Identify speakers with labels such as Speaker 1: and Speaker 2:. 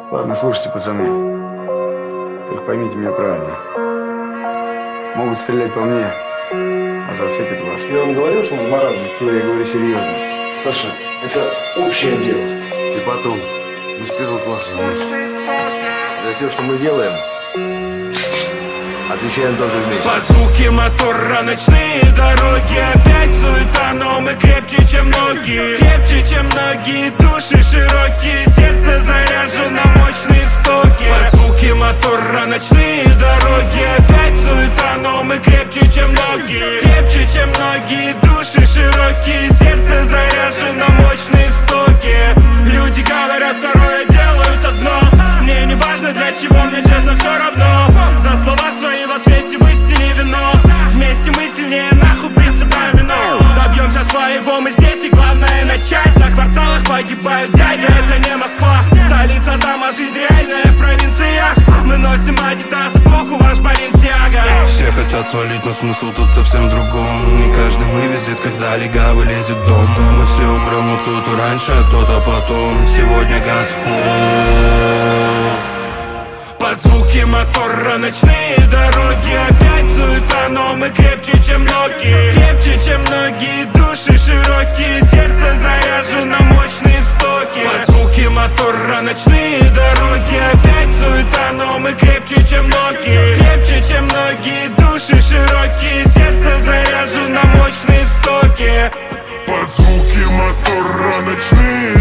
Speaker 1: Ладно, слушайте, пацаны. Только поймите меня правильно. Могут стрелять по мне, а зацепит вас.
Speaker 2: Я вам говорю, что он маразм.
Speaker 1: Я говорю серьезно.
Speaker 2: Саша, это общее дело.
Speaker 1: И потом, мы с первого класса вместе.
Speaker 3: За все, что мы делаем, отвечаем тоже вместе.
Speaker 4: По звуке мотора ночные дороги. Опять суета, но мы крепче, чем многие. Крепче, чем многие, души широкие. Сердце заряжено, мощные в стоке. По звуке мотора ночные дороги. Опять суета, но мы крепче, чем многие. Крепче, чем многие, души широкие. Сердце заряжено, мощные в стоке. Люди говорят второе, делают одно. Мне не важно для чего, мне честно все равно. За слова свои в ответе в истине вино. Вместе мы сильнее, нахуй принцип домино. Добьемся своего, мы здесь и главное начать. На кварталах погибают дяди, это не Москва. Столица, там, а жизнь реальная в провинциях. Мы носим адидас, эпоху ваш Баленсиага.
Speaker 5: Все хотят свалить, но смысл тут совсем в другом. Не каждый вывезет, когда легавый лезет в дом. Мы все умрем, но кто-то раньше, а кто-то потом. Сегодня газ в пол.
Speaker 4: По звуке мотора ночные дороги. Опять суета, но мы крепче, чем многие. Крепче, чем многие, души широкие. Сердце заряжено, мощные в стоке. По звуке мотора ночные дороги. Опять суета, но мы крепче, чем многие. Крепче, чем многие, души широкие. Сердце заряжено, мощные в стоке.
Speaker 6: По звуке мотора ночные